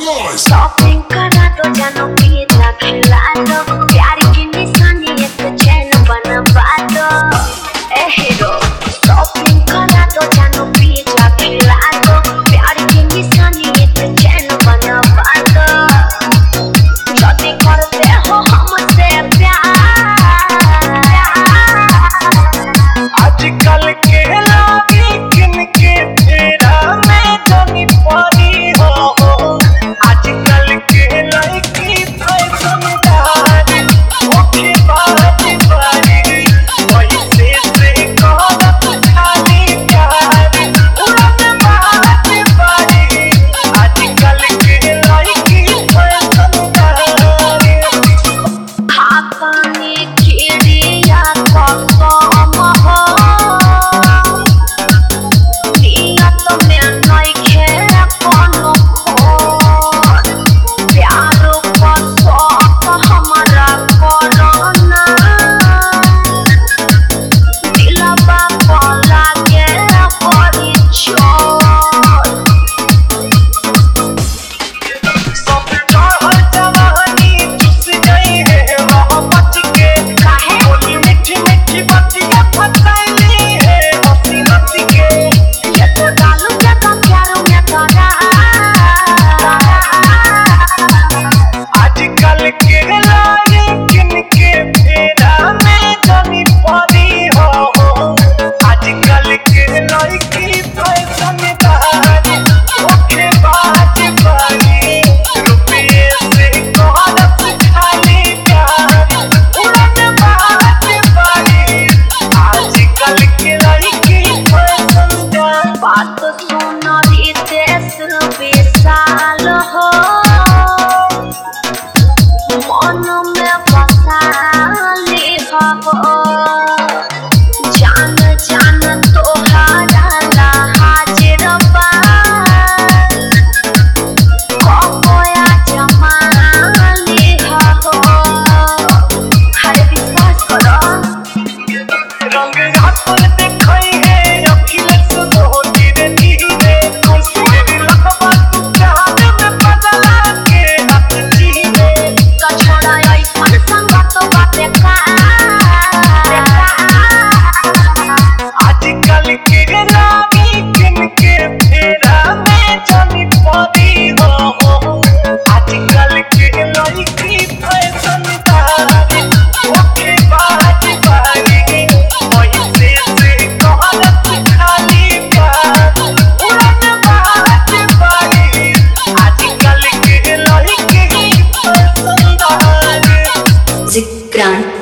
noise. Shopping करा दो जानो पिज्जा खिला दो प्यार की निशानी एक चैन बनवा दो ए हीरो शॉपिंग करा दो जानो पिज्जा खिला दो प्यार की निशानी एक चैन बनवा दो जल्दी करते हो हमसे प्यार आजकल के लागी किनके फेरा में जानी पानी हो आजकल के लड़की फैशनदार ओके बात बारी पैसे से कहत खाली प्यार उड़न बात बारी आजकल के लड़की फैशनदार खाता में चिड़िया कसम हो नियत में नइखे कोनो खोट प्यार को शौक हमरा करना दिलवा को लागे बड़ी चोट सब चढ़ल जवानी चुस गई है रह बच के काहे बोली मीठी मीठी बतिया फसैली है हंसी हंसी के ये तो डालू के तो प्यारो में करा आजकल के लागे किनके फेरा में जानी पानी हो आजकल के लड़की फैशनदार ओके बाज बारी रुपये से कहत खाली प्यार उड़न बाज बारी आजकल के लड़की फैशनदार बात सुनो रितेश विशाल हो मन में बसा ली हो जान जान तोहारा ला हाजिर बा कोया जमा ली हो हर विश्वास करो रंग हाथ देखई है अखिलेश मोदी रे धीरे तेरी लखबा तू चाहत में बदला के हाथ जीवे तो छोड़ा ऐसन संगत बाटे का आजकल के लागी किनके फेरा में जानी पानी हो आजकल के लड़की फैशनदार ओके बाज बारी पैसे से कहत खाली प्यार उड़न बाज बारी आजकल के लड़की फैशनदार Zikran